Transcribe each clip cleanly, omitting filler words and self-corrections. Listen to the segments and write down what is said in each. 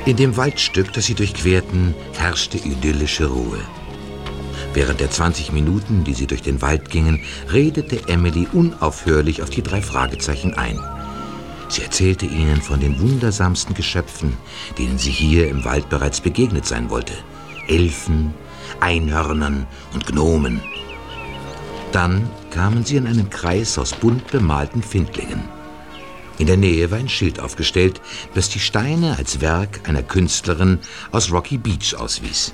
In dem Waldstück, das sie durchquerten, herrschte idyllische Ruhe. Während der 20 Minuten, die sie durch den Wald gingen, redete Emily unaufhörlich auf die 3 Fragezeichen ein. Sie erzählte ihnen von den wundersamsten Geschöpfen, denen sie hier im Wald bereits begegnet sein wollte. Elfen, Einhörnern und Gnomen. Dann kamen sie in einen Kreis aus bunt bemalten Findlingen. In der Nähe war ein Schild aufgestellt, das die Steine als Werk einer Künstlerin aus Rocky Beach auswies.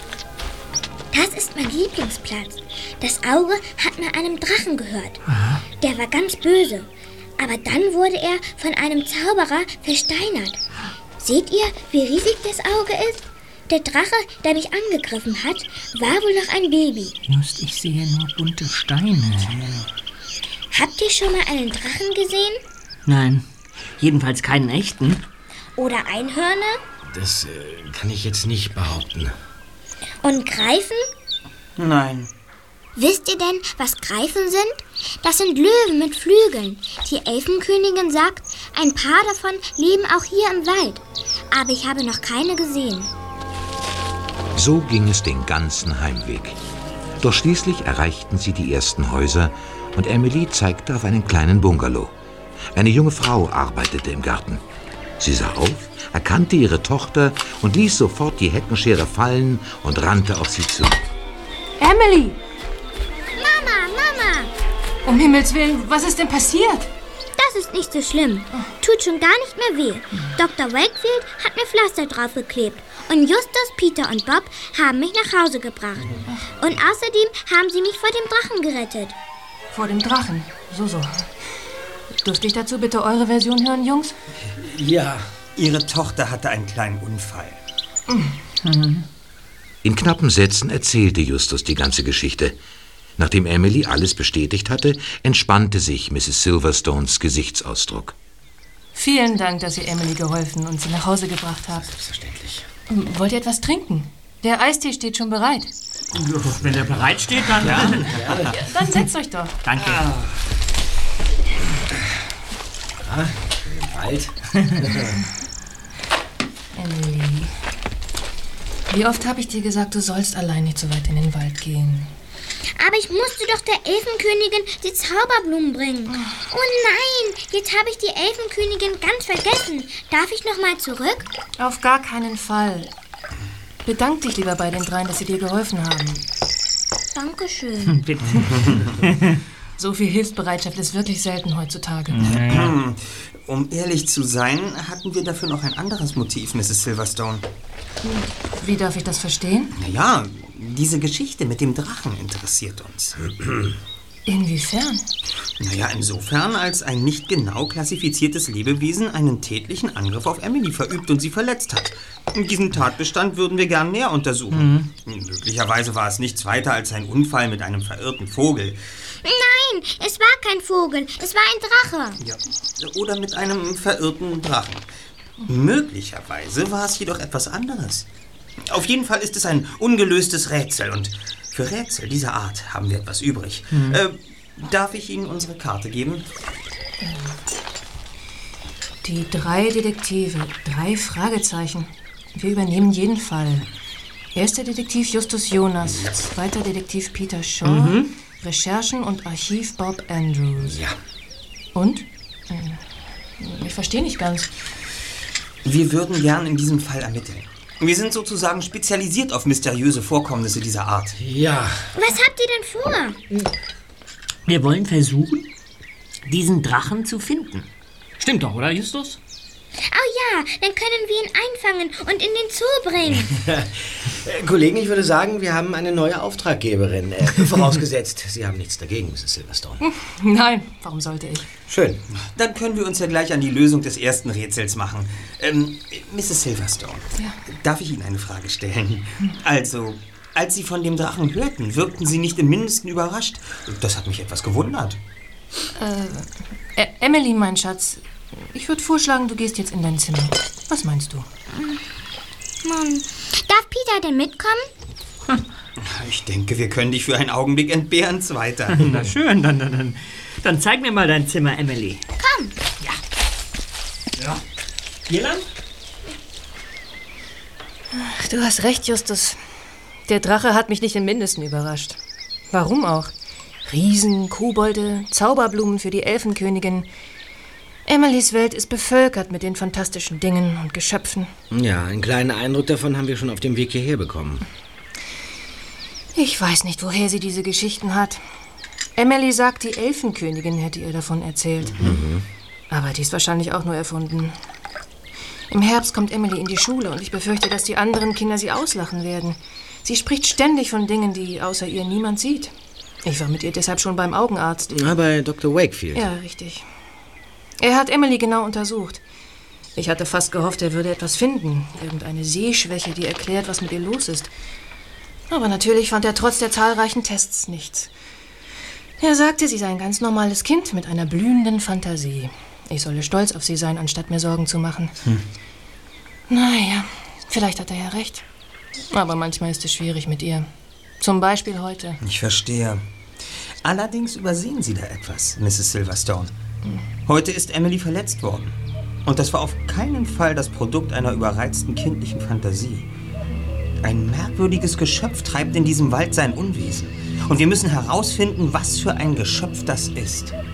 Das ist mein Lieblingsplatz. Das Auge hat nach einem Drachen gehört. Der war ganz böse. Aber dann wurde er von einem Zauberer versteinert. Seht ihr, wie riesig das Auge ist? Der Drache, der mich angegriffen hat, war wohl noch ein Baby. Just, ich sehe nur bunte Steine. Habt ihr schon mal einen Drachen gesehen? Nein, jedenfalls keinen echten. Oder Einhörner? Das kann ich jetzt nicht behaupten. Und Greifen? Nein. Wisst ihr denn, was Greifen sind? Das sind Löwen mit Flügeln. Die Elfenkönigin sagt, ein paar davon leben auch hier im Wald. Aber ich habe noch keine gesehen. So ging es den ganzen Heimweg. Doch schließlich erreichten sie die ersten Häuser und Emily zeigte auf einen kleinen Bungalow. Eine junge Frau arbeitete im Garten. Sie sah auf, erkannte ihre Tochter und ließ sofort die Heckenschere fallen und rannte auf sie zu. Emily! Mama! Um Himmels Willen, was ist denn passiert? Das ist nicht so schlimm. Tut schon gar nicht mehr weh. Dr. Wakefield hat mir Pflaster draufgeklebt. Und Justus, Peter und Bob haben mich nach Hause gebracht. Und außerdem haben sie mich vor dem Drachen gerettet. Vor dem Drachen? So. Dürfte ich dazu bitte eure Version hören, Jungs? Ja. Ihre Tochter hatte einen kleinen Unfall. In knappen Sätzen erzählte Justus die ganze Geschichte. Nachdem Emily alles bestätigt hatte, entspannte sich Mrs. Silverstones Gesichtsausdruck. Vielen Dank, dass ihr Emily geholfen und sie nach Hause gebracht habt. Selbstverständlich. Wollt ihr etwas trinken? Der Eistee steht schon bereit. Wenn der bereit steht, dann... Ja. Dann setzt euch doch. Danke. Wald. Emily, wie oft habe ich dir gesagt, du sollst allein nicht so weit in den Wald gehen? Aber ich musste doch der Elfenkönigin die Zauberblumen bringen. Oh nein, jetzt habe ich die Elfenkönigin ganz vergessen. Darf ich noch mal zurück? Auf gar keinen Fall. Bedank dich lieber bei den dreien, dass sie dir geholfen haben. Dankeschön. Bitte. So viel Hilfsbereitschaft ist wirklich selten heutzutage. Um ehrlich zu sein, hatten wir dafür noch ein anderes Motiv, Mrs. Silverstone. Wie darf ich das verstehen? Naja, diese Geschichte mit dem Drachen interessiert uns. Inwiefern? Naja, insofern, als ein nicht genau klassifiziertes Lebewesen einen tätlichen Angriff auf Emily verübt und sie verletzt hat. Diesen Tatbestand würden wir gern näher untersuchen. Möglicherweise war es nichts weiter als ein Unfall mit einem verirrten Vogel. Nein, es war kein Vogel, es war ein Drache. Ja, oder mit einem verirrten Drachen. Möglicherweise war es jedoch etwas anderes. Auf jeden Fall ist es ein ungelöstes Rätsel und für Rätsel dieser Art haben wir etwas übrig. Darf ich Ihnen unsere Karte geben? Die 3 Detektive, 3 Fragezeichen. Wir übernehmen jeden Fall. Erster Detektiv Justus Jonas, zweiter Detektiv Peter Shaw, Recherchen und Archiv Bob Andrews. Ja. Und? Ich verstehe nicht ganz. Wir würden gern in diesem Fall ermitteln. Wir sind sozusagen spezialisiert auf mysteriöse Vorkommnisse dieser Art. Ja. Was habt ihr denn vor? Wir wollen versuchen, diesen Drachen zu finden. Stimmt doch, oder, Justus? Oh ja, dann können wir ihn einfangen und in den Zoo bringen. Kollegen, ich würde sagen, wir haben eine neue Auftraggeberin. Vorausgesetzt, Sie haben nichts dagegen, Mrs. Silverstone. Nein, warum sollte ich? Schön. Dann können wir uns ja gleich an die Lösung des ersten Rätsels machen. Mrs. Silverstone, darf ich Ihnen eine Frage stellen? Also, als Sie von dem Drachen hörten, wirkten Sie nicht im Mindesten überrascht. Das hat mich etwas gewundert. Emily, mein Schatz, ich würde vorschlagen, du gehst jetzt in dein Zimmer. Was meinst du? Mann, darf Peter denn mitkommen? Ich denke, wir können dich für einen Augenblick entbehren, Zweiter. Na schön, dann zeig mir mal dein Zimmer, Emily. Komm. Ja. Hier lang? Du hast recht, Justus. Der Drache hat mich nicht im Mindesten überrascht. Warum auch? Riesen, Kobolde, Zauberblumen für die Elfenkönigin. Emilys Welt ist bevölkert mit den fantastischen Dingen und Geschöpfen. Ja, einen kleinen Eindruck davon haben wir schon auf dem Weg hierher bekommen. Ich weiß nicht, woher sie diese Geschichten hat. Emily sagt, die Elfenkönigin hätte ihr davon erzählt. Aber die ist wahrscheinlich auch nur erfunden. Im Herbst kommt Emily in die Schule und ich befürchte, dass die anderen Kinder sie auslachen werden. Sie spricht ständig von Dingen, die außer ihr niemand sieht. Ich war mit ihr deshalb schon beim Augenarzt. Bei Dr. Wakefield. Ja, richtig. Er hat Emily genau untersucht. Ich hatte fast gehofft, er würde etwas finden. Irgendeine Sehschwäche, die erklärt, was mit ihr los ist. Aber natürlich fand er trotz der zahlreichen Tests nichts. Er sagte, sie sei ein ganz normales Kind mit einer blühenden Fantasie. Ich solle stolz auf sie sein, anstatt mir Sorgen zu machen. Naja, vielleicht hat er ja recht. Aber manchmal ist es schwierig mit ihr. Zum Beispiel heute. Ich verstehe. Allerdings übersehen Sie da etwas, Mrs. Silverstone. Heute ist Emily verletzt worden. Und das war auf keinen Fall das Produkt einer überreizten kindlichen Fantasie. Ein merkwürdiges Geschöpf treibt in diesem Wald sein Unwesen. Und wir müssen herausfinden, was für ein Geschöpf das ist.